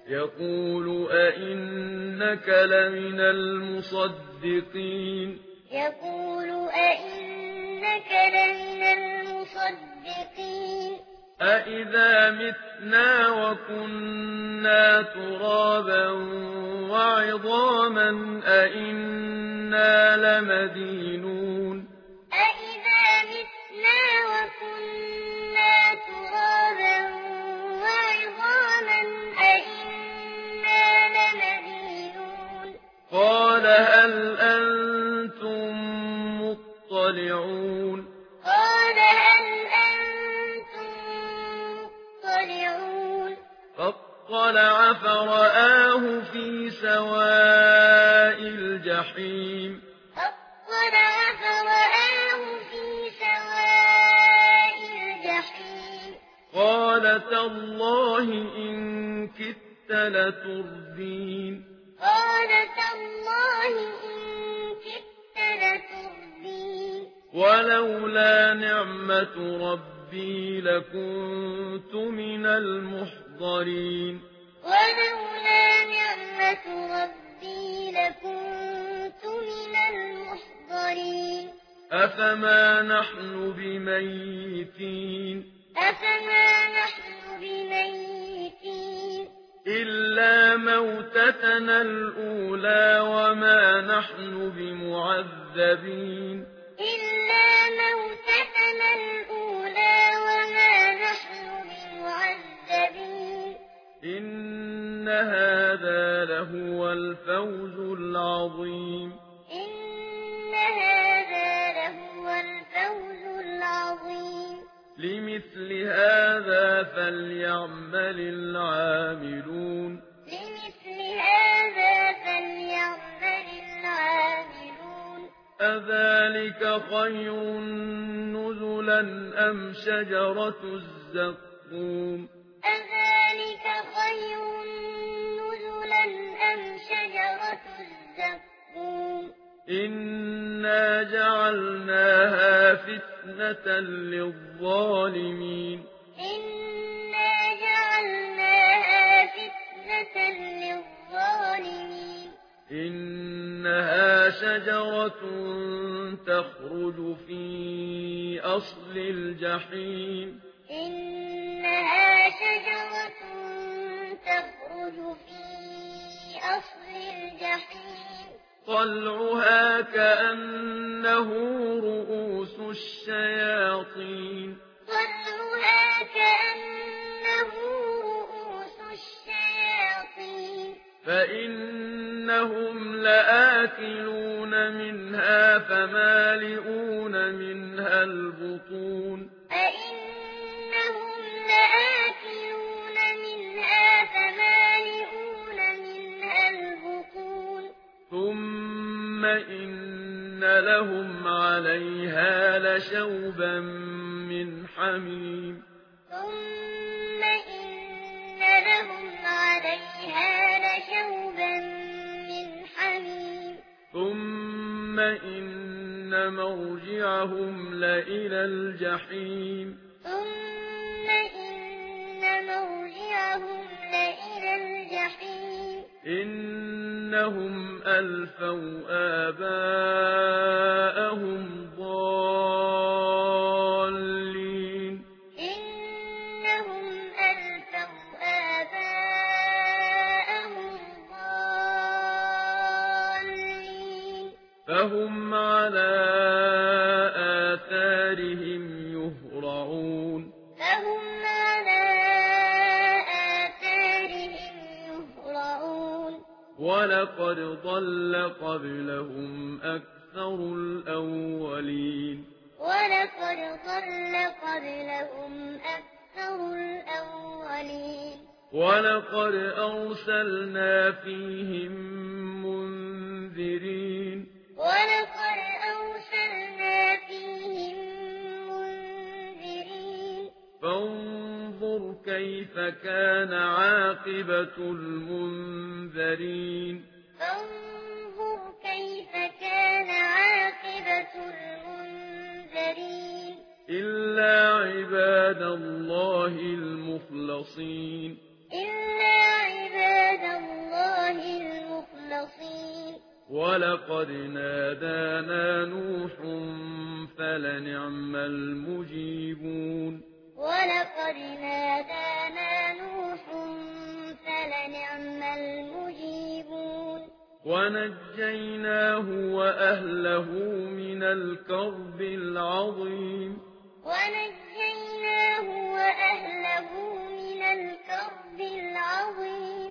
يقول أئنك لمن المصدقين يقول أئنك لمن المصدقين أئذا متنا وكنا ترابا وعظاما أئنا لمدينون أئذا متنا وكنا ترابا وعظاما أئنا لمدينون قال هل أنتم مطلعون قال هل أنتم مطلعون فاطلع فرآه في سواء الجحيم فاطلع فرآه في سواء الجحيم قال تالله إن كدت لتردين قال تالله إن كدت لتردين ولولا نعمة ربي لكنت من المحضرين ولولا نعمة ربي لكنت من المحضرين أفما نحن بميتين أفما نحن بميتين إلا موتتنا الأولى وما نحن بمعذبين إلا موتتنا الأولى وما نحن بمعذبين إن هذا لهو الفوز العظيم إن هذا لهو الفوز العظيم لمثل هذا فليعمل العاملون لمثل هذا فليعمل العاملون أذلك خير نزلا أم شجرة الزقوم أذلك خير نزلا أم شجرة الزقوم إنا جعلناها فتنة للظالمين إنا جعلناها فتنة للظالمين إنها شجرة تخرج في أصل الجحيم إنها شجرة تخرج في أصل الجحيم طلعها كأنه رؤوس الشياطين طلعها كأنه رؤوس الشياطين فإنهم لآكلون منها فمالئون منها البطون فإنهم لآكلون منها فمالئون منها البطون ثم إن لهم عليها لشوبا من حميم ثم إن لهم عليها لشوبا من حميم ثم إن مرجعهم لإلى الجحيم ثم إن مرجعهم لإلى الجحيم إنهم ألفوا آباءهم ضالين إنهم ألفوا آباءهم ضالين فهم على آثارهم يهرعون فهم على آثارهم يهرعون ولقد ضل قبلهم أكثر الأولين ولقد ضل قبلهم أكثر الأولين ولقد أرسلنا فيهم منذرين ولقد أرسلنا فيهم منذرين فانظر كيف كان عاقبة المنذرين فانظر كيف كان عاقبة المنذرين إلا عباد الله المخلصين إلا عباد ولقد نادانا نوح فلنعم المجيبون ولقد نادانا نوح فلنعم المجيبون ونجيناه وأهله من الكرب العظيم ونجيناه وأهله من الكرب العظيم